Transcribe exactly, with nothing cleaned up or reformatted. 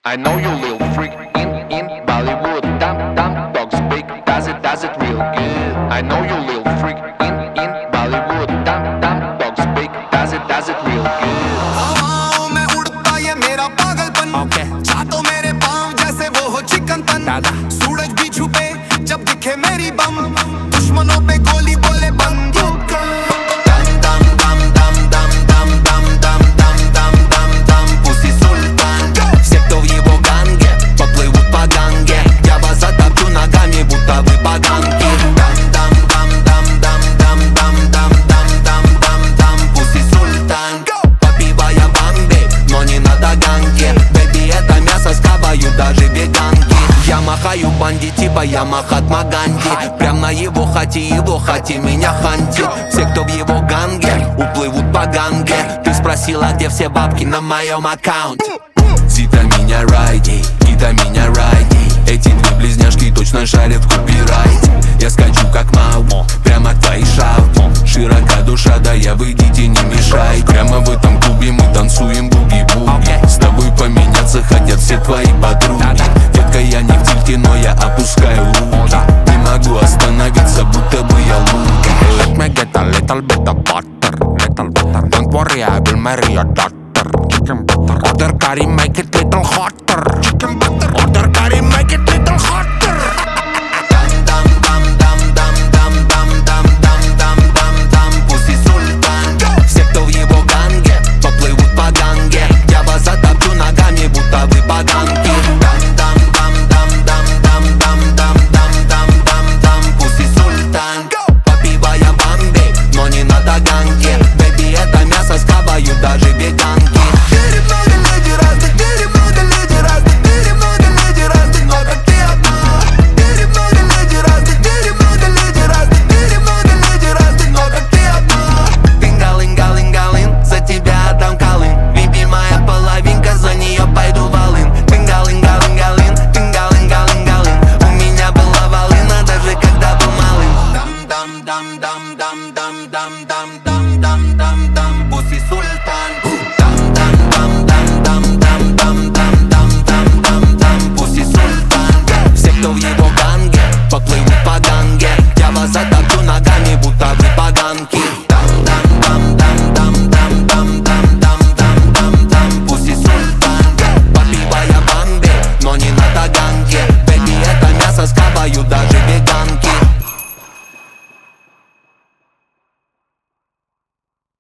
I know you little freak in, in Bollywood. Damn, damn, dogs big, does it, does it real good. I know you little freak in, in Bollywood. Damn, damn, dogs big, does it, does it real good. हवाओं में उड़ता ये मेरा पागलपन, okay. छातों मेरे पाँव जैसे वो हो चिकन तन, सूरज भी छुपे जब दिखे मेरी बम, दुश्मनों पे गोली बोले बंदूक Я махаю банди типа я Махатма Ганди. Прям на его хате, его хате меня хантит. Все, кто в его ганге, уплывут по ганге. Ты спросила, где все бабки на моем аккаунте. Зита меня райди, Гита меня райди. Эти две близняшки точно шарят в копирайте. Я скачу как Мау, прямо к твоей шауте. Широка душа, да я выйдите, не мешай. Прямо в этом клубе мы танцуем буги-буги. С тобой поменяться хотят все твои подруги. Детка, я не в тильте, но я опускаю руки. Не могу остановиться, будто бы я лунка. Let me get a little bit of butter, little butter. Don't worry, I will marry your daughter. Chicken butter. Order curry, make it little hot.